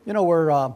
We're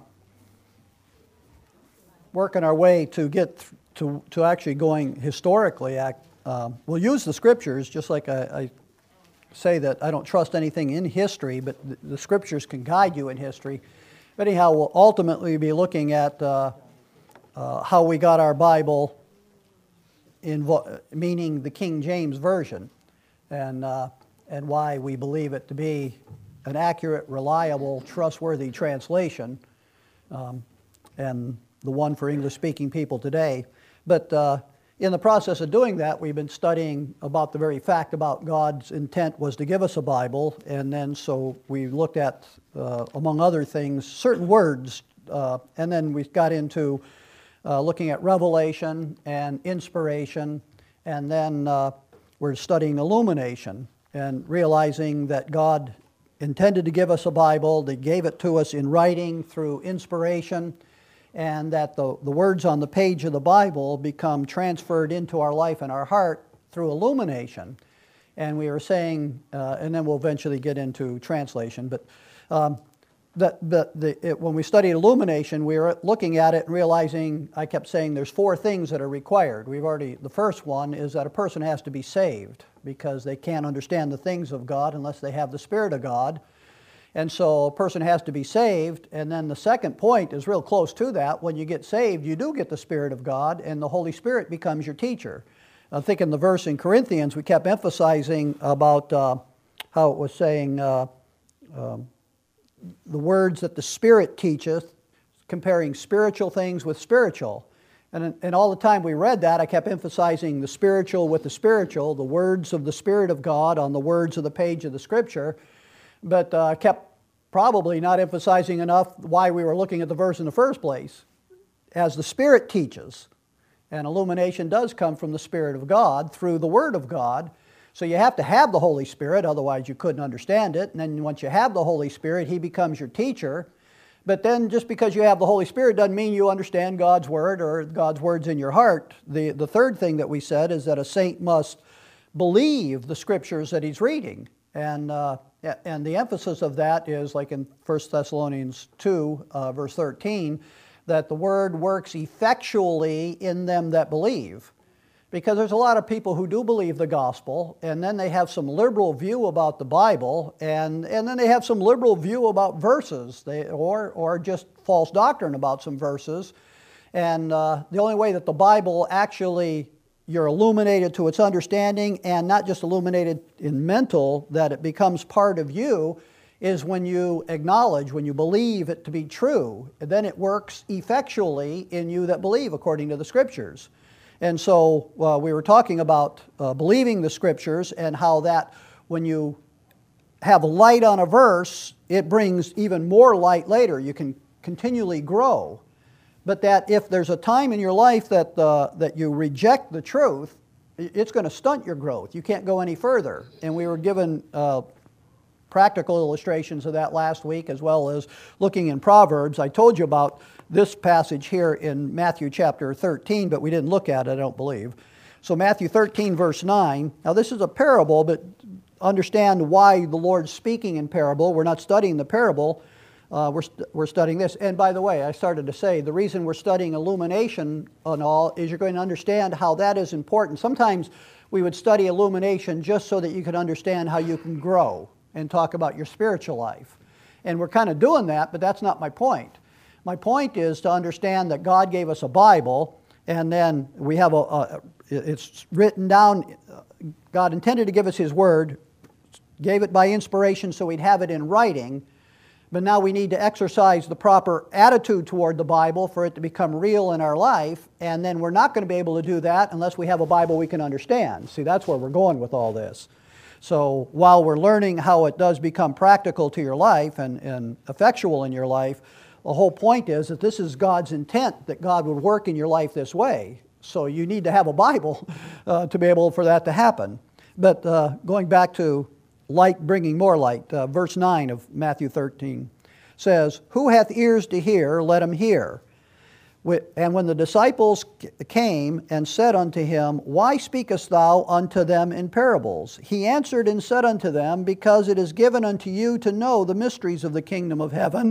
working our way to get to actually going historically. We'll use the scriptures, just like I say that I don't trust anything in history, but the scriptures can guide you in history. But anyhow, we'll ultimately be looking at how we got our Bible, meaning the King James Version, and why we believe it to be an accurate, reliable, trustworthy translation, and the one for English-speaking people today. But in the process of doing that, we've been studying about the very fact about God's intent was to give us a Bible, and then so we looked at, among other things, certain words, and then we got into looking at revelation and inspiration, and then we're studying illumination and realizing that God intended to give us a Bible, that gave it to us in writing through inspiration, and that the words on the page of the Bible become transferred into our life and our heart through illumination. And we were saying, and then we'll eventually get into translation, but when we studied illumination, we were looking at it and realizing, I kept saying there's 4 things that are required. The first one is that a person has to be saved, because they can't understand the things of God unless they have the Spirit of God. And so a person has to be saved. And then the second point is real close to that. When you get saved, you do get the Spirit of God, and the Holy Spirit becomes your teacher. I think in the verse in Corinthians, we kept emphasizing about how it was saying the words that the Spirit teacheth, comparing spiritual things with spiritual. And all the time we read that, I kept emphasizing the spiritual with the spiritual, the words of the Spirit of God on the words of the page of the Scripture, but kept probably not emphasizing enough why we were looking at the verse in the first place. As the Spirit teaches, and illumination does come from the Spirit of God through the Word of God, so you have to have the Holy Spirit, otherwise you couldn't understand it. And then once you have the Holy Spirit, He becomes your teacher. But then just because you have the Holy Spirit doesn't mean you understand God's Word or God's Word's in your heart. The third thing that we said is that a saint must believe the Scriptures that he's reading. And the emphasis of that is, like in 1 Thessalonians 2, verse 13, that the Word works effectually in them that believe. Because there's a lot of people who do believe the gospel, and then they have some liberal view about the Bible, and then they have some liberal view about verses, or just false doctrine about some verses. And the only way that the Bible actually, you're illuminated to its understanding, and not just illuminated in mental, that it becomes part of you, is when you acknowledge, when you believe it to be true. And then it works effectually in you that believe, according to the Scriptures. And so we were talking about believing the Scriptures, and how that when you have light on a verse, it brings even more light later. You can continually grow. But that if there's a time in your life that you reject the truth, it's going to stunt your growth. You can't go any further. And we were given practical illustrations of that last week, as well as looking in Proverbs. I told you about this passage here in Matthew chapter 13, but we didn't look at it, I don't believe. So Matthew 13, verse 9. Now this is a parable, but understand why the Lord's speaking in parable. We're not studying the parable. We're studying this. And by the way, I started to say, the reason we're studying illumination and all is you're going to understand how that is important. Sometimes we would study illumination just so that you could understand how you can grow and talk about your spiritual life. And we're kind of doing that, but that's not my point. My point is to understand that God gave us a Bible, and then we have it's written down. God intended to give us His Word, gave it by inspiration so we'd have it in writing, but now we need to exercise the proper attitude toward the Bible for it to become real in our life, and then we're not going to be able to do that unless we have a Bible we can understand. See, that's where we're going with all this. So while we're learning how it does become practical to your life and effectual in your life, the whole point is that this is God's intent, that God would work in your life this way. So you need to have a Bible to be able for that to happen. But going back to light bringing more light, verse 9 of Matthew 13 says, "Who hath ears to hear, let him hear. And when the disciples came and said unto him, Why speakest thou unto them in parables? He answered and said unto them, Because it is given unto you to know the mysteries of the kingdom of heaven,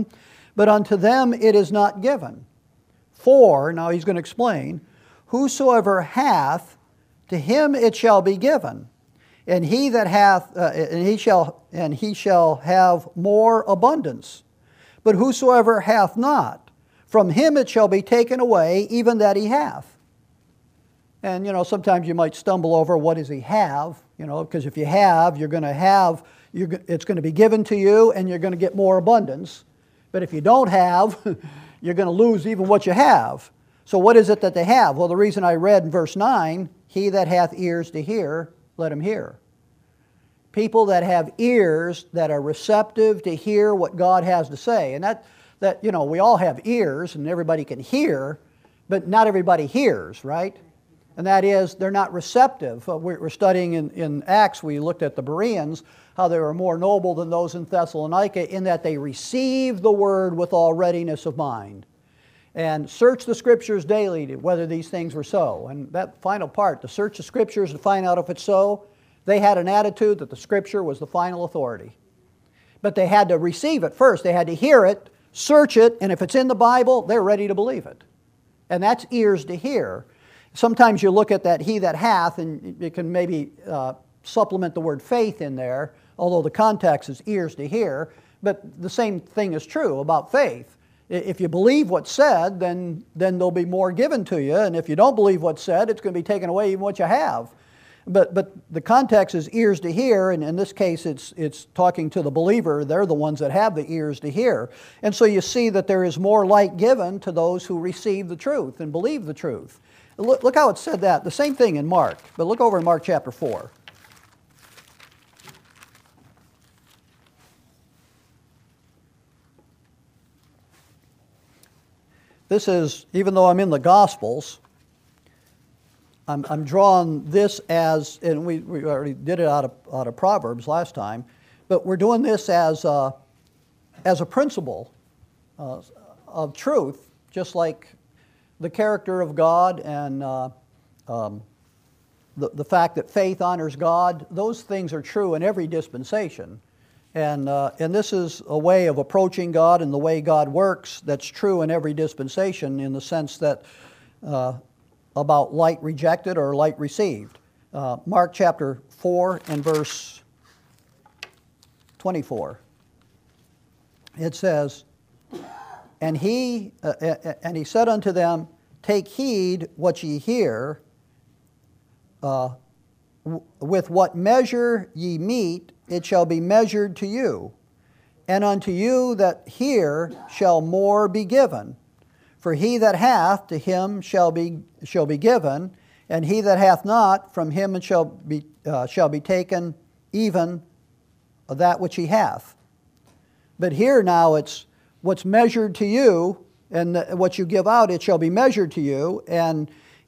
but unto them it is not given. For, now he's going to explain, whosoever hath, to him it shall be given, and he that hath, and he shall have more abundance. But whosoever hath not, from him it shall be taken away, even that he hath. And sometimes you might stumble over what does he have, because if you have, you're going to have, it's going to be given to you, and you're going to get more abundance. But if you don't have, you're going to lose even what you have. So what is it that they have? Well, the reason I read in verse 9, he that hath ears to hear, let him hear. People that have ears that are receptive to hear what God has to say. And that we all have ears and everybody can hear, but not everybody hears, right? And that is, they're not receptive. We're studying in Acts, we looked at the Bereans, how they were more noble than those in Thessalonica in that they received the word with all readiness of mind. And search the Scriptures daily to whether these things were so. And that final part, to search the Scriptures to find out if it's so, they had an attitude that the Scripture was the final authority. But they had to receive it first. They had to hear it, search it, and if it's in the Bible, they're ready to believe it. And that's ears to hear. Sometimes you look at that he that hath, and you can maybe supplement the word faith in there, although the context is ears to hear. But the same thing is true about faith. If you believe what's said, then there'll be more given to you. And if you don't believe what's said, it's going to be taken away even what you have. But the context is ears to hear, and in this case it's talking to the believer. They're the ones that have the ears to hear. And so you see that there is more light given to those who receive the truth and believe the truth. Look how it said that. The same thing in Mark, but look over in Mark chapter 4. This is, even though I'm in the Gospels, I'm drawing this as, and we already did it out of Proverbs last time, but we're doing this as a principle of truth, just like the character of God and the fact that faith honors God. Those things are true in every dispensation. And this is a way of approaching God and the way God works that's true in every dispensation, in the sense that about light rejected or light received. Mark chapter 4 and verse 24. It says, And he said unto them, Take heed what ye hear, with what measure ye mete, it shall be measured to you. And unto you that hear shall more be given. For he that hath, to him shall be given, and he that hath not, from him it shall be taken even that which he hath. But here now it's what's measured to you, and what you give out, it shall be measured to you, and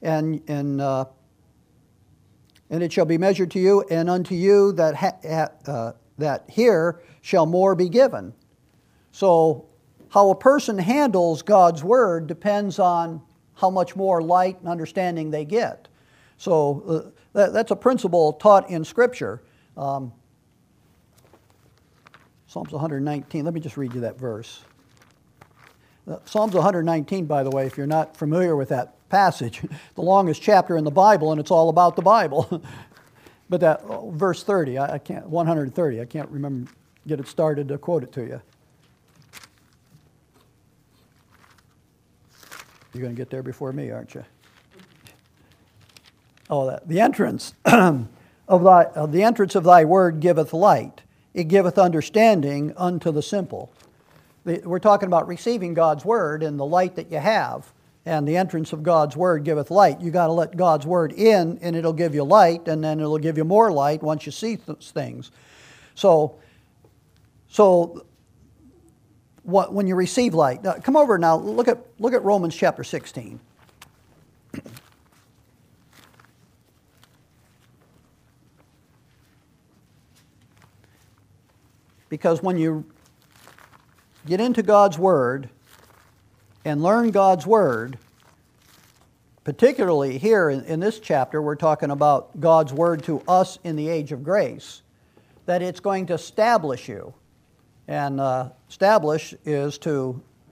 it shall be measured to you, and unto you that hear shall more be given. So how a person handles God's Word depends on how much more light and understanding they get. So that's a principle taught in Scripture. Psalms 119, let me just read you that verse. Psalms 119, by the way, if you're not familiar with that passage, the longest chapter in the Bible, and it's all about the Bible. But that verse 30, 130, I can't remember, get it started to quote it to you. You're going to get there before me, aren't you? Oh, the entrance of the entrance of thy word giveth light; it giveth understanding unto the simple. We're talking about receiving God's word and the light that you have, and the entrance of God's word giveth light. You got to let God's word in, and it'll give you light, and then it'll give you more light once you see things. So when you receive light, now, come over now. Look at Romans chapter 16. Because when you get into God's Word and learn God's Word, particularly here in this chapter, we're talking about God's Word to us in the age of grace, that it's going to establish you. And establish is to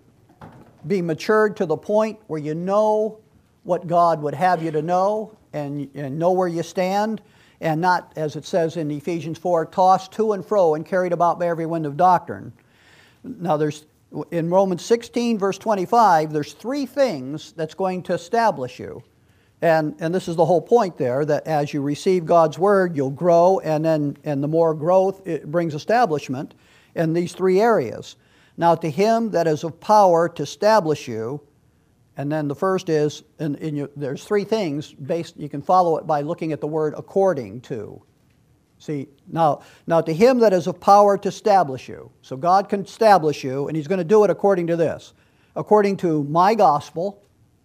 be matured to the point where you know what God would have you to know and know where you stand, and not, as it says in Ephesians 4, tossed to and fro and carried about by every wind of doctrine. Now in Romans 16, verse 25, there's three things that's going to establish you. And this is the whole point there, that as you receive God's Word, you'll grow, and the more growth, it brings establishment in these three areas. Now to him that is of power to establish you, and then the first is, there's three things based, you can follow it by looking at the word according to. See, now to him that is of power to establish you. So God can establish you, and He's going to do it according to this. According to my gospel.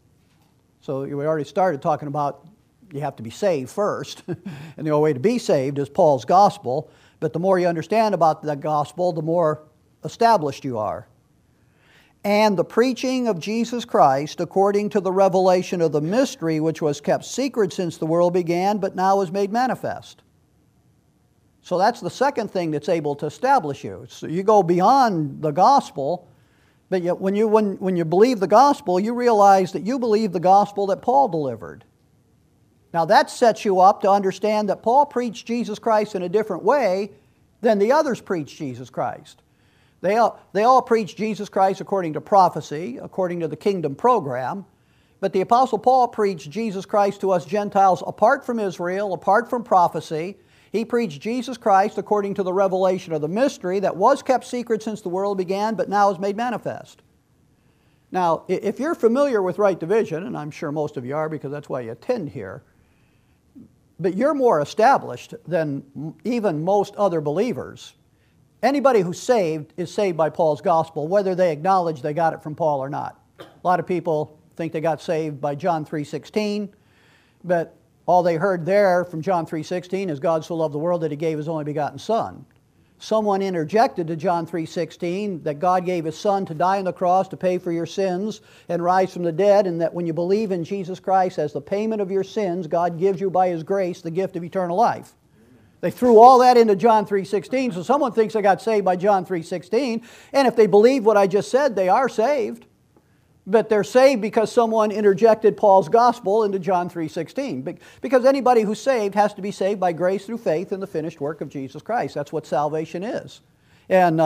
So we already started talking about you have to be saved first. And the only way to be saved is Paul's gospel. But the more you understand about the gospel, the more established you are. And the preaching of Jesus Christ according to the revelation of the mystery which was kept secret since the world began, but now is made manifest. So that's the second thing that's able to establish you. So you go beyond the gospel, but yet when you believe the gospel, you realize that you believe the gospel that Paul delivered. Now that sets you up to understand that Paul preached Jesus Christ in a different way than the others preached Jesus Christ. They all preach Jesus Christ according to prophecy, according to the kingdom program. But the Apostle Paul preached Jesus Christ to us Gentiles apart from Israel, apart from prophecy. He preached Jesus Christ according to the revelation of the mystery that was kept secret since the world began, but now is made manifest. Now, if you're familiar with right division, and I'm sure most of you are because that's why you attend here, but you're more established than even most other believers. Anybody who's saved is saved by Paul's gospel, whether they acknowledge they got it from Paul or not. A lot of people think they got saved by John 3:16, but all they heard there from John 3:16 is God so loved the world that He gave His only begotten Son. Someone interjected to John 3:16 that God gave His Son to die on the cross to pay for your sins and rise from the dead, and that when you believe in Jesus Christ as the payment of your sins, God gives you by His grace the gift of eternal life. They threw all that into John 3:16, so someone thinks they got saved by John 3:16, and if they believe what I just said, they are saved. But they're saved because someone interjected Paul's gospel into John 3:16. Because anybody who's saved has to be saved by grace through faith in the finished work of Jesus Christ. That's what salvation is. And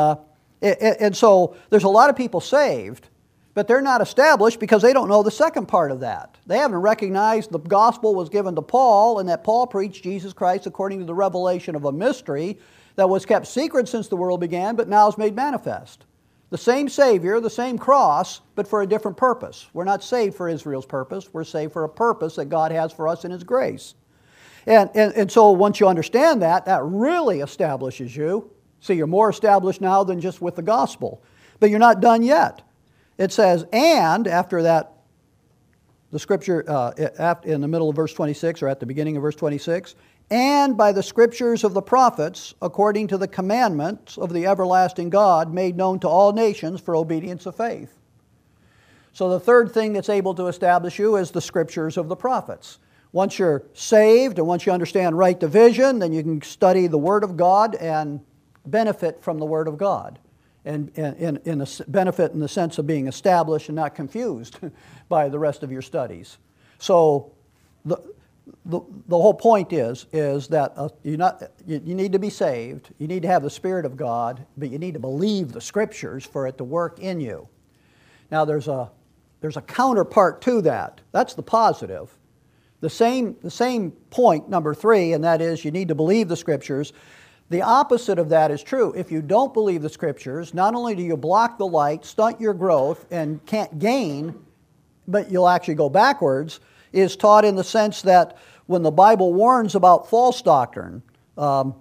so there's a lot of people saved, but they're not established because they don't know the second part of that. They haven't recognized the gospel was given to Paul and that Paul preached Jesus Christ according to the revelation of a mystery that was kept secret since the world began, but now is made manifest. The same Savior, the same cross, but for a different purpose. We're not saved for Israel's purpose. We're saved for a purpose that God has for us in His grace. And so once you understand that, that really establishes you. See, you're more established now than just with the gospel. But you're not done yet. It says, and after that, the scripture in the middle of verse 26 or at the beginning of verse 26, and by the scriptures of the prophets, according to the commandments of the everlasting God, made known to all nations for obedience of faith. So the third thing that's able to establish you is the scriptures of the prophets. Once you're saved and once you understand right division, then you can study the Word of God and benefit from the Word of God. And in a benefit in the sense of being established and not confused by the rest of your studies. So the whole point is that you need to be saved, you need to have the Spirit of God, but you need to believe the Scriptures for it to work in you. Now there's a counterpart to that. That's the positive. The same point, number 3, and that is you need to believe the Scriptures. The opposite of that is true. If you don't believe the Scriptures, not only do you block the light, stunt your growth, and can't gain, but you'll actually go backwards, is taught in the sense that when the Bible warns about false doctrine, 1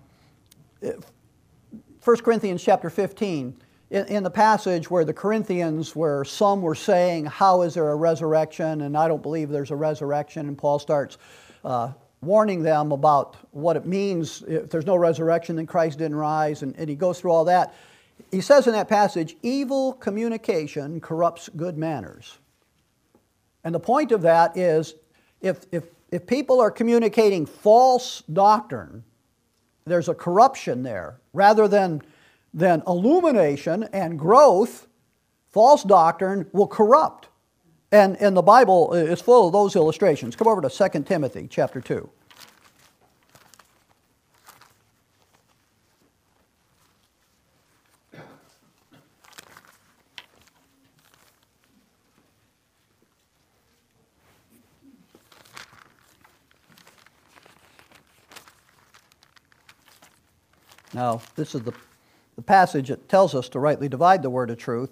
Corinthians chapter 15, in the passage where the Corinthians, where some were saying, how is there a resurrection? And I don't believe there's a resurrection. And Paul starts warning them about what it means. If there's no resurrection, then Christ didn't rise. And he goes through all that. He says in that passage, evil communication corrupts good manners. And the point of that is, if people are communicating false doctrine, there's a corruption there. Rather than illumination and growth False doctrine will corrupt. And the Bible is full of those illustrations. Come over to 2 Timothy chapter 2. Now, this is the passage that tells us to rightly divide the word of truth.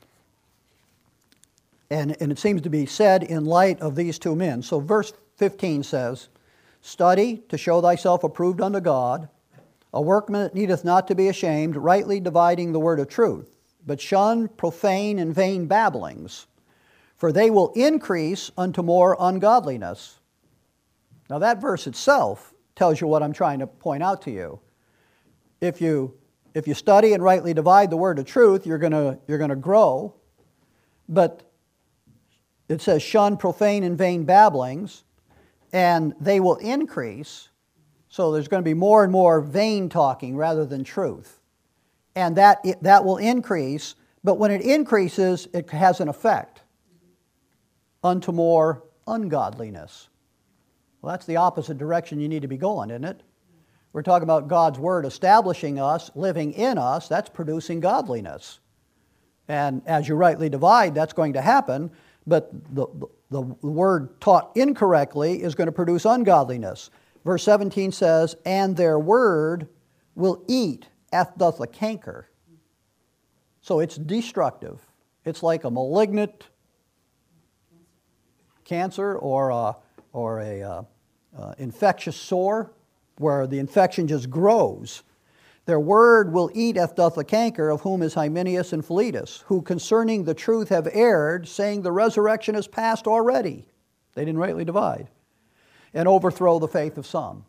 And it seems to be said in light of these two men. So verse 15 says, "Study to show thyself approved unto God, a workman that needeth not to be ashamed, rightly dividing the word of truth. But shun profane and vain babblings, for they will increase unto more ungodliness." Now that verse itself tells you what I'm trying to point out to you. If you study and rightly divide the word of truth, you're gonna grow. But it says, shun profane and vain babblings, and they will increase. So there's going to be more and more vain talking rather than truth. And that will increase, but when it increases, it has an effect unto more ungodliness. Well, that's the opposite direction you need to be going, isn't it? We're talking about God's Word establishing us, living in us. That's producing godliness. And as you rightly divide, that's going to happen. But the word taught incorrectly is going to produce ungodliness. Verse 17 says, "And their word will eat as doth a canker." So it's destructive. It's like a malignant cancer or a infectious sore, where the infection just grows. "Their word will eat as doth a canker, of whom is Hymenaeus and Philetus, who concerning the truth have erred, saying the resurrection is past already." They didn't rightly divide. "And overthrow the faith of some."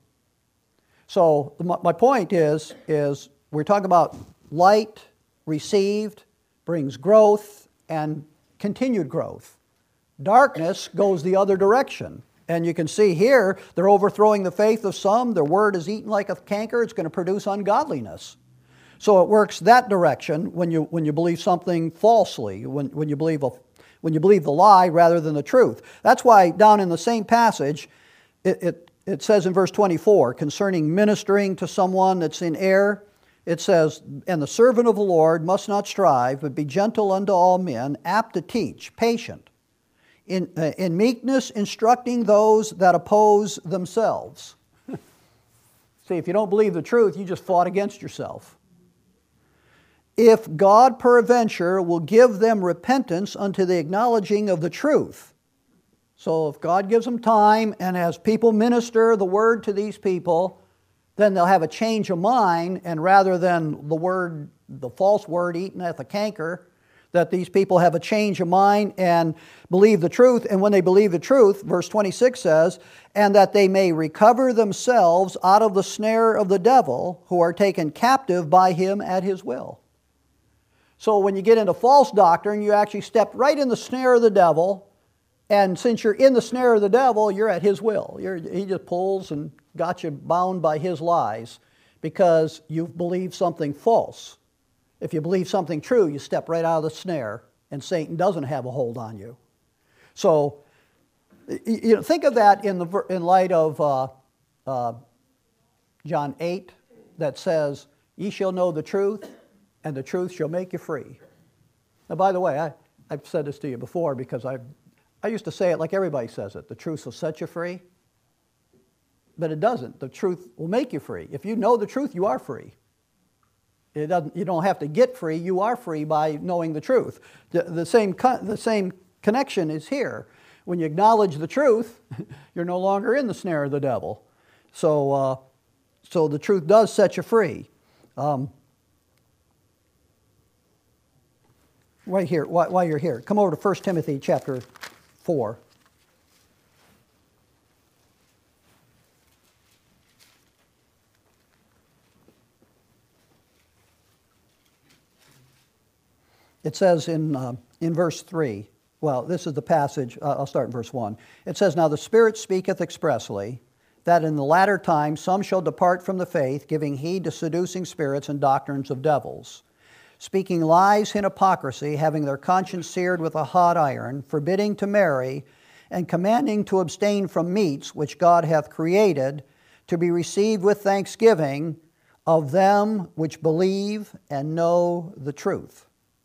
So my point is we're talking about light received brings growth and continued growth. Darkness goes the other direction. And you can see here, they're overthrowing the faith of some. Their word is eaten like a canker. It's going to produce ungodliness. So it works that direction when you believe something falsely, when you believe the lie rather than the truth. That's why down in the same passage, it says in verse 24, concerning ministering to someone that's in error, it says, "And the servant of the Lord must not strive, but be gentle unto all men, apt to teach, patient, in meekness instructing those that oppose themselves." See, if you don't believe the truth, you just fought against yourself. "If God peradventure will give them repentance unto the acknowledging of the truth." So if God gives them time, and as people minister the word to these people, then they'll have a change of mind, and rather than the false word eaten at the canker, that these people have a change of mind and believe the truth. And when they believe the truth, verse 26 says, "And that they may recover themselves out of the snare of the devil, who are taken captive by him at his will." So when you get into false doctrine, you actually step right in the snare of the devil. And since you're in the snare of the devil, you're at his will. He just pulls and got you bound by his lies because you've believed something false. If you believe something true, you step right out of the snare, and Satan doesn't have a hold on you. So, think of that in light of John 8, that says, "Ye shall know the truth, and the truth shall make you free." Now, by the way, I've said this to you before because I used to say it like everybody says it: the truth will set you free. But it doesn't. The truth will make you free. If you know the truth, you are free. You don't have to get free. You are free by knowing the truth. The same connection is here. When you acknowledge the truth, you're no longer in the snare of the devil. So the truth does set you free. Right here, while you're here, come over to 1 Timothy chapter 4. It says in verse 3, well, this is the passage, I'll start in verse 1. It says, "Now the Spirit speaketh expressly, that in the latter time some shall depart from the faith, giving heed to seducing spirits and doctrines of devils, speaking lies in hypocrisy, having their conscience seared with a hot iron, forbidding to marry, and commanding to abstain from meats which God hath created, to be received with thanksgiving of them which believe and know the truth.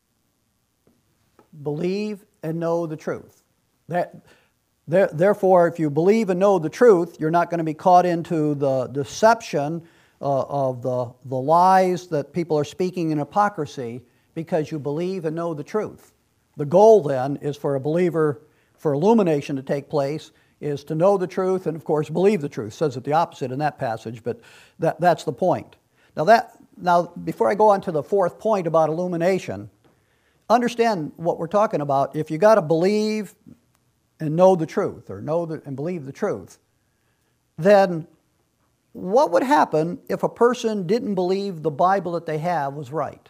Believe and know the truth. Therefore, if you believe and know the truth, you're not going to be caught into the deception of the lies that people are speaking in hypocrisy, because you believe and know the truth. The goal then is for a believer, for illumination to take place, is to know the truth and, of course, believe the truth. It says it the opposite in that passage, but that's the point. Now, before I go on to the fourth point about illumination, understand what we're talking about. If you got to believe and know the truth, or and believe the truth, then what would happen if a person didn't believe the Bible that they have was right?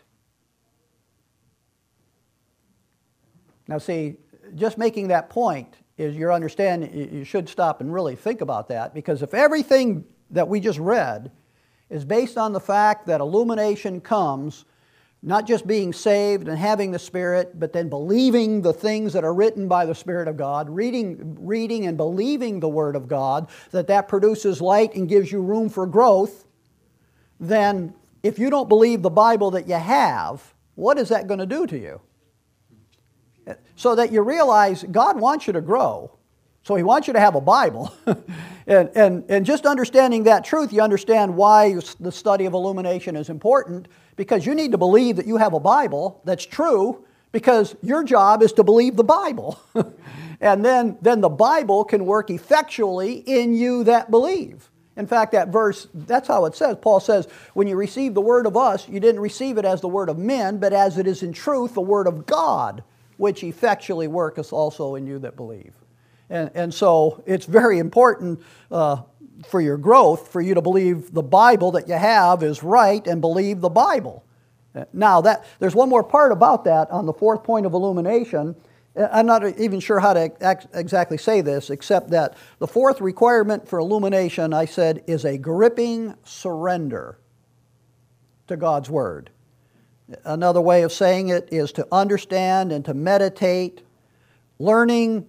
Now see, just making that point is your understanding. You should stop and really think about that, because if everything that we just read is based on the fact that illumination comes not just being saved and having the Spirit, but then believing the things that are written by the Spirit of God, reading and believing the Word of God, that produces light and gives you room for growth, then if you don't believe the Bible that you have, what is that going to do to you? So that you realize God wants you to grow. So He wants you to have a Bible. and just understanding that truth, you understand why the study of illumination is important, because you need to believe that you have a Bible that's true, because your job is to believe the Bible. And then the Bible can work effectually in you that believe. In fact, that verse, that's how it says. Paul says, when you receive the word of us, you didn't receive it as the word of men, but as it is in truth the word of God, which effectually worketh also in you that believe. And so it's very important for your growth, for you to believe the Bible that you have is right and believe the Bible. Now, there's one more part about that on the fourth point of illumination. I'm not even sure how to exactly say this, except that the fourth requirement for illumination, I said, is a gripping surrender to God's Word. Another way of saying it is to understand and to meditate, learning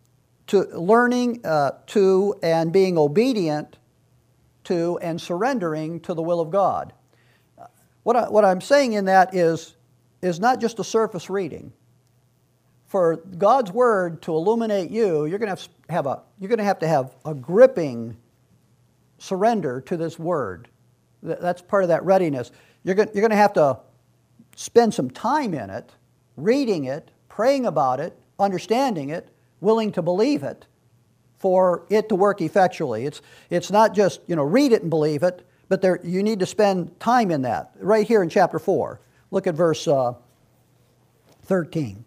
to and being obedient to and surrendering to the will of God. What I'm saying in that is not just a surface reading. For God's Word to illuminate you, you're going to have to have a gripping surrender to this Word. That's part of that readiness. You're going to have to spend some time in it, reading it, praying about it, understanding it, willing to believe it, for it to work effectually. It's not just, read it and believe it, but you need to spend time in that. Right here in chapter 4. Look at verse 13.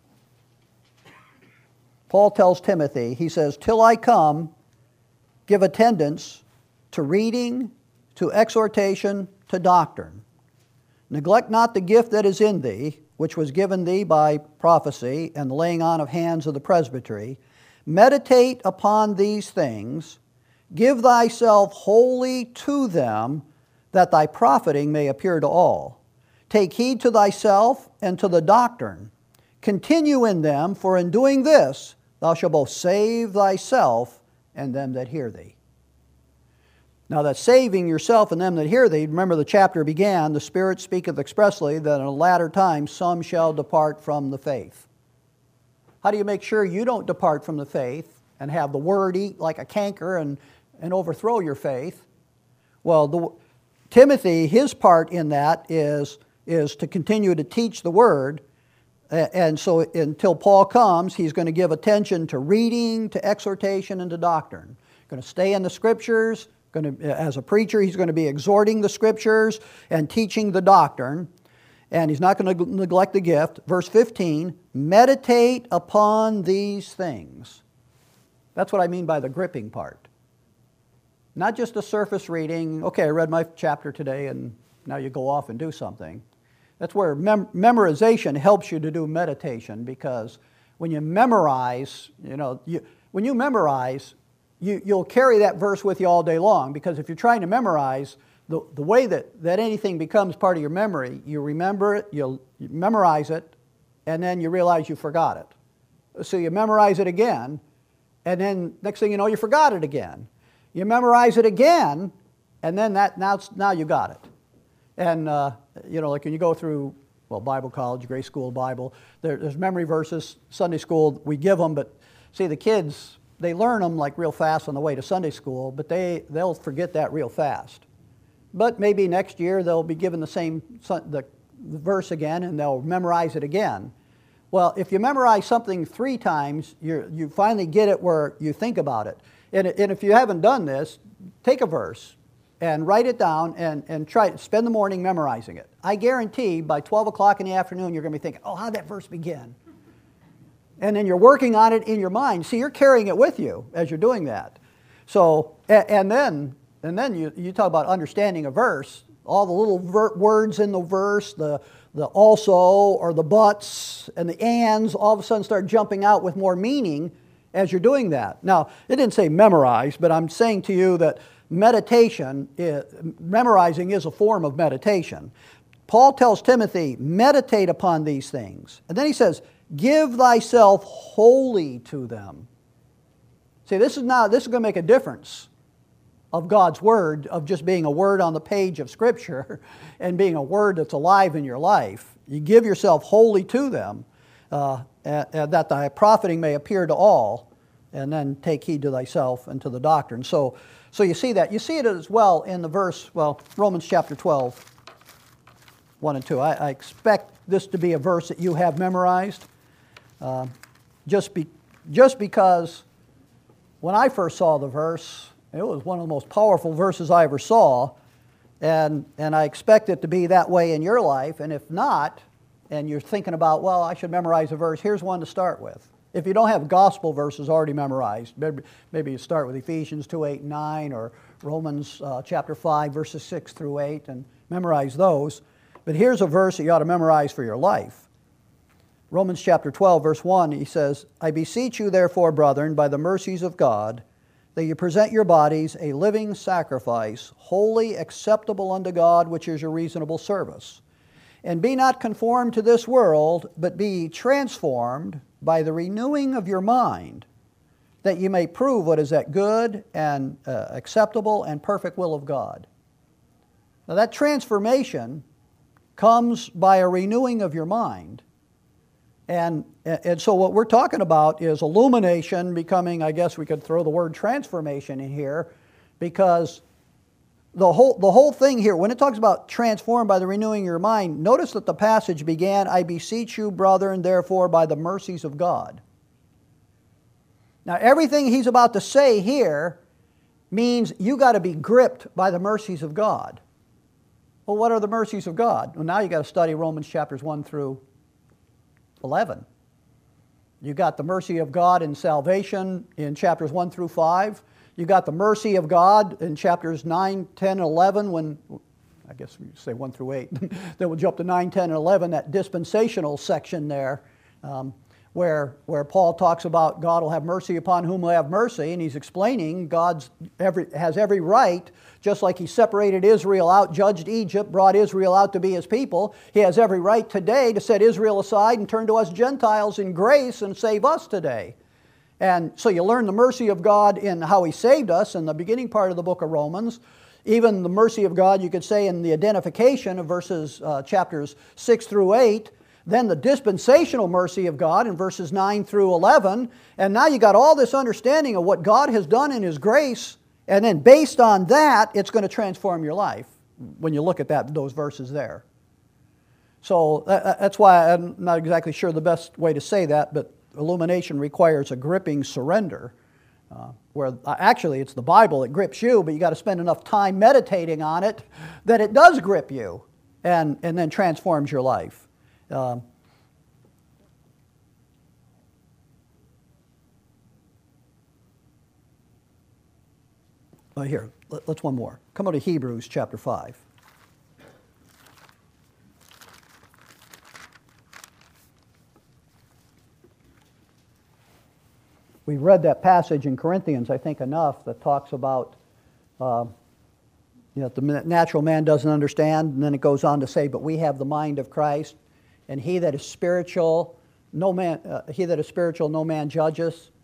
Paul tells Timothy, he says, "Till I come, give attendance to reading, to exhortation, to doctrine. Neglect not the gift that is in thee, which was given thee by prophecy and the laying on of hands of the presbytery. Meditate upon these things, give thyself wholly to them, that thy profiting may appear to all. Take heed to thyself and to the doctrine. Continue in them, for in doing this thou shalt both save thyself and them that hear thee." Now that saving yourself and them that hear thee, remember the chapter began, "The Spirit speaketh expressly that in a latter time some shall depart from the faith." How do you make sure you don't depart from the faith and have the Word eat like a canker and overthrow your faith? Well, Timothy, his part in that is to continue to teach the Word. And so until Paul comes, he's going to give attention to reading, to exhortation, and to doctrine. Going to stay in the Scriptures. As a preacher, he's going to be exhorting the Scriptures and teaching the doctrine. And he's not going to neglect the gift. Verse 15, meditate upon these things. That's what I mean by the gripping part. Not just a surface reading, okay, I read my chapter today and now you go off and do something. That's where memorization helps you to do meditation, because when you memorize, when you memorize, you'll carry that verse with you all day long, because if you're trying to memorize, the way that anything becomes part of your memory, you remember it, you memorize it, and then you realize you forgot it. So you memorize it again, and then next thing you know, you forgot it again. You memorize it again, and then now you got it. And like when you go through Bible college, grade school Bible, there's memory verses. Sunday school we give them, but see the kids, they learn them like real fast on the way to Sunday school, but they'll forget that real fast. But maybe next year they'll be given the verse again, and they'll memorize it again. Well, if you memorize something 3 times, you finally get it where you think about it. And if you haven't done this, take a verse and write it down and try to spend the morning memorizing it. I guarantee by 12 o'clock in the afternoon you're going to be thinking, oh, how'd that verse begin? And then you're working on it in your mind. See, you're carrying it with you as you're doing that. So, and then you talk about understanding a verse, all the little words in the verse, the also or the buts and the ands all of a sudden start jumping out with more meaning as you're doing that. Now, it didn't say memorize, but I'm saying to you that memorizing is a form of meditation. Paul tells Timothy, meditate upon these things. And then he says, give thyself wholly to them. See, this is going to make a difference of God's Word, of just being a word on the page of Scripture and being a word that's alive in your life. You give yourself wholly to them, that thy profiting may appear to all, and then take heed to thyself and to the doctrine. So you see that. You see it as well in the verse, Romans chapter 12, 1 and 2. I expect this to be a verse that you have memorized, just because when I first saw the verse, it was one of the most powerful verses I ever saw, and I expect it to be that way in your life. And if not, and you're thinking about, I should memorize a verse, here's one to start with. If you don't have gospel verses already memorized, maybe you start with Ephesians 2, 8, and 9, or Romans chapter 5, verses 6 through 8, and memorize those. But here's a verse that you ought to memorize for your life. Romans chapter 12, verse 1, he says, I beseech you therefore, brethren, by the mercies of God, that you present your bodies a living sacrifice, wholly acceptable unto God, which is your reasonable service. And be not conformed to this world, but be transformed by the renewing of your mind, that you may prove what is that good and acceptable and perfect will of God. Now that transformation comes by a renewing of your mind. And so what we're talking about is illumination becoming, I guess we could throw the word transformation in here, because the whole thing here, when it talks about transformed by the renewing of your mind, notice that the passage began, I beseech you, brethren, therefore, by the mercies of God. Now, everything he's about to say here means you got to be gripped by the mercies of God. Well, what are the mercies of God? Well, now you got to study Romans chapters 1 through 11. You got the mercy of God in salvation in chapters 1 through 5. You got the mercy of God in chapters 9, 10, and 11, when, I guess we say 1 through 8. Then we'll jump to 9, 10, and 11, that dispensational section there, where Paul talks about God will have mercy upon whom will have mercy, and he's explaining God has every right, just like he separated Israel out, judged Egypt, brought Israel out to be his people. He has every right today to set Israel aside and turn to us Gentiles in grace and save us today. And so you learn the mercy of God in how he saved us in the beginning part of the book of Romans. Even the mercy of God, you could say, in the identification of chapters 6 through 8. Then the dispensational mercy of God in verses 9 through 11. And now you got all this understanding of what God has done in his grace. And then based on that, it's going to transform your life when you look at those verses there. So that's why I'm not exactly sure the best way to say that, but illumination requires a gripping surrender, where actually it's the Bible that grips you, but you got to spend enough time meditating on it that it does grip you and then transforms your life. Here, let's one more. Come on to Hebrews chapter 5. We read that passage in Corinthians, I think, enough that talks about The natural man doesn't understand, and then it goes on to say, but we have the mind of Christ, and he that is spiritual, no man judges.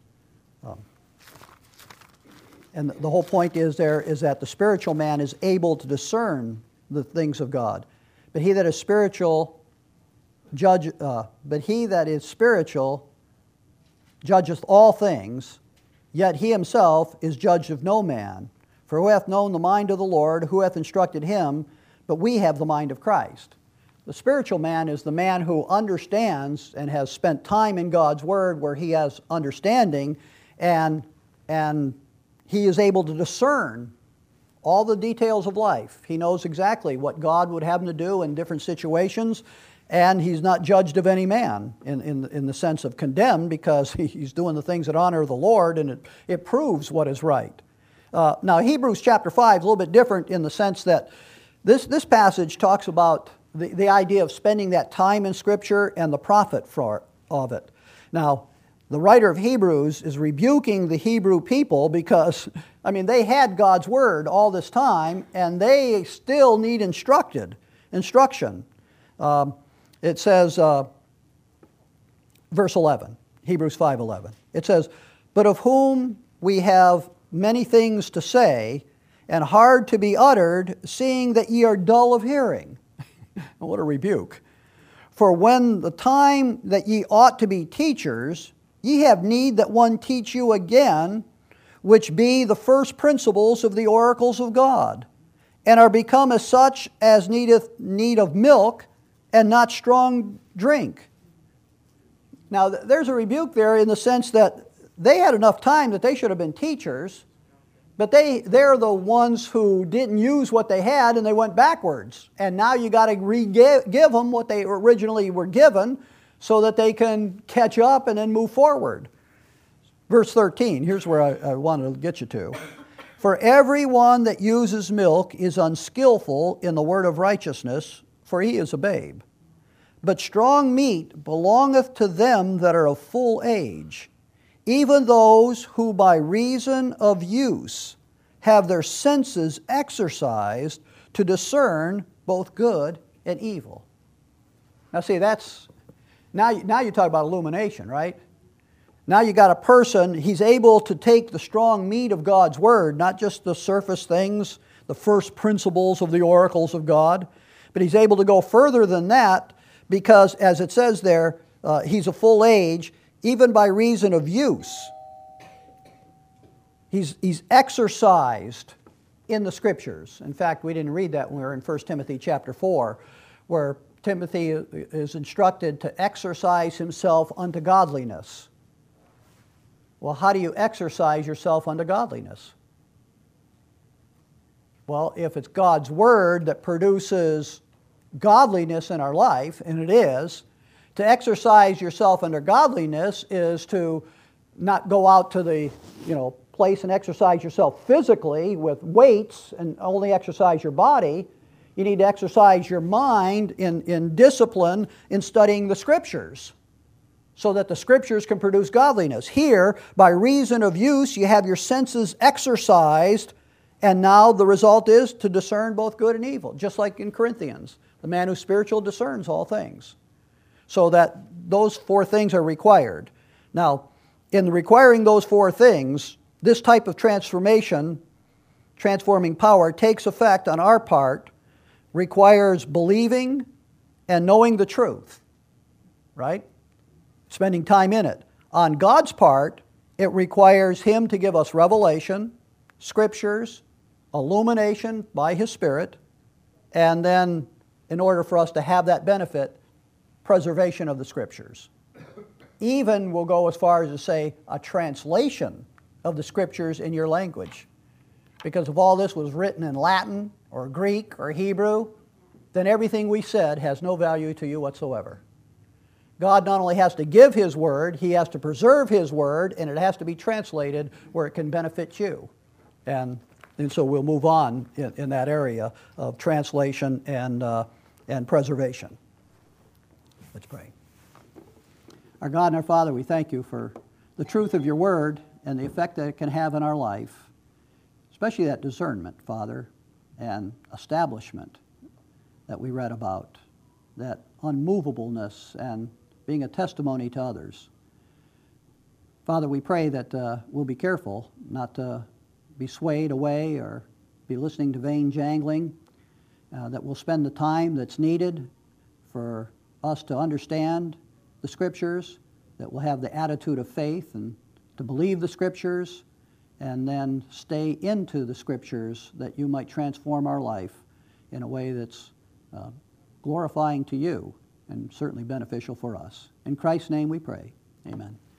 And the whole point is that the spiritual man is able to discern the things of God. But he that is spiritual judgeth all things, yet he himself is judged of no man. For who hath known the mind of the Lord, who hath instructed him? But we have the mind of Christ. The spiritual man is the man who understands and has spent time in God's Word where he has understanding, and he is able to discern all the details of life. He knows exactly what God would have him to do in different situations, and he's not judged of any man in the sense of condemned, because he's doing the things that honor the Lord, and it proves what is right. Now, Hebrews chapter 5 is a little bit different in the sense that this passage talks about the idea of spending that time in Scripture and the profit of it. Now, the writer of Hebrews is rebuking the Hebrew people because, they had God's Word all this time, and they still need instruction. It says, verse 11, Hebrews 5:11. It says, but of whom we have many things to say, and hard to be uttered, seeing that ye are dull of hearing. What a rebuke. For when the time that ye ought to be teachers, ye have need that one teach you again, which be the first principles of the oracles of God, and are become as such as needeth need of milk, and not strong drink. Now, there's a rebuke there in the sense that they had enough time that they should have been teachers, but they're the ones who didn't use what they had, and they went backwards. And now you got to give them what they originally were given so that they can catch up and then move forward. Verse 13, here's where I wanted to get you to. For everyone that uses milk is unskillful in the word of righteousness, for he is a babe. But strong meat belongeth to them that are of full age, even those who by reason of use have their senses exercised to discern both good and evil. Now see, now you talk about illumination, right? Now you got a person, he's able to take the strong meat of God's Word, not just the surface things, the first principles of the oracles of God, but he's able to go further than that because, as it says there, he's a full age, even by reason of use. He's exercised in the Scriptures. In fact, we didn't read that when we were in 1 Timothy chapter 4, where Timothy is instructed to exercise himself unto godliness. Well, how do you exercise yourself unto godliness? Well, if it's God's Word that produces godliness in our life, and it is, to exercise yourself under godliness is to not go out to the place and exercise yourself physically with weights and only exercise your body. You need to exercise your mind in discipline in studying the Scriptures so that the Scriptures can produce godliness. Here, by reason of use, you have your senses exercised, and now the result is to discern both good and evil, just like in Corinthians. The man who's spiritual discerns all things. So that those four things are required. Now, in requiring those four things, this type of transforming power takes effect on our part, requires believing and knowing the truth, right? Spending time in it. On God's part, it requires Him to give us revelation, Scriptures, illumination by His Spirit, and then, in order for us to have that benefit, preservation of the Scriptures. Even we'll go as far as to say a translation of the Scriptures in your language. Because if all this was written in Latin or Greek or Hebrew, then everything we said has no value to you whatsoever. God not only has to give His Word, He has to preserve His Word, and it has to be translated where it can benefit you. And so we'll move on in that area of translation and preservation. Let's pray. Our God and our Father, we thank You for the truth of Your Word and the effect that it can have in our life, especially that discernment, Father. and establishment that we read about, that unmovableness and being a testimony to others. Father, we pray that we'll be careful not to be swayed away or be listening to vain jangling, that we'll spend the time that's needed for us to understand the Scriptures, that we'll have the attitude of faith and to believe the Scriptures, and then stay into the Scriptures that you might transform our life in a way that's glorifying to you and certainly beneficial for us. In Christ's name we pray. Amen.